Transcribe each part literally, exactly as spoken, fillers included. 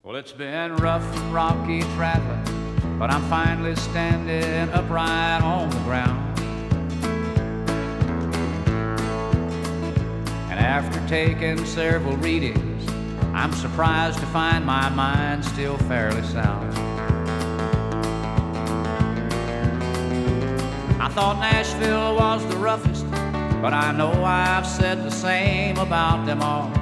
Well, it's been rough and rocky traveling, but I'm finally standing upright on the ground. And after taking several readings, I'm surprised to find my mind still fairly sound. I thought Nashville was the roughest, but I know I've said the same about them all.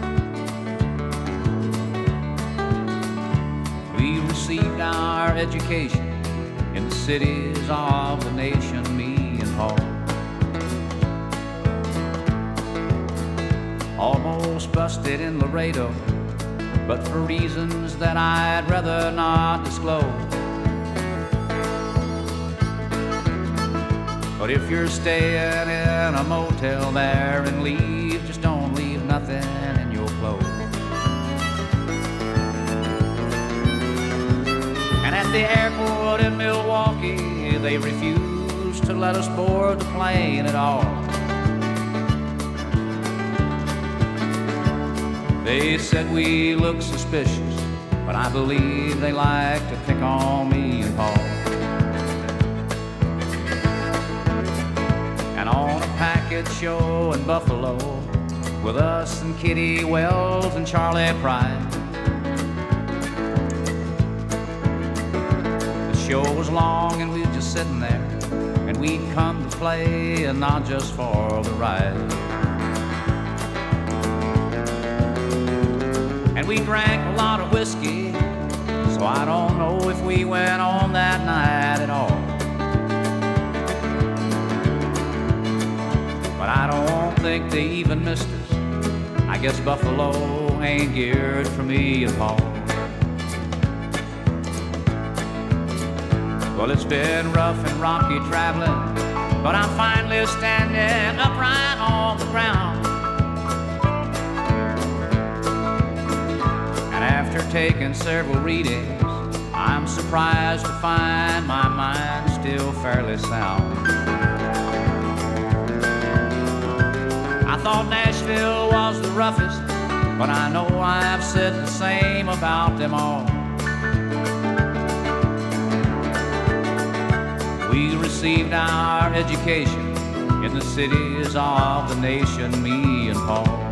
We received our education in the cities of the nation, me and Paul. Almost busted in Laredo, but for reasons that I'd rather not disclose. But if you're staying in a motel there and leave, just don't leave nothing in your clothes. And at the airport in Milwaukee, they refused to let us board the plane at all. They said we looked suspicious, but I believe they like to pick on me and Paul. And on a package show in Buffalo, with us and Kitty Wells and Charlie Pride, the show was long and we were just sitting there, and we'd come to play and not just for the ride. And we drank a lot of whiskey, so I don't know if we went on that night at all. But I don't think they even missed us. I guess Buffalo ain't geared for me and Paul. Well, it's been rough and rocky traveling, but I'm finally standing upright on the ground. And after taking several readings, I'm surprised to find my mind still fairly sound. I thought Nashville was the roughest, but I know I've said the same about them all. We received our education in the cities of the nation, me and Paul.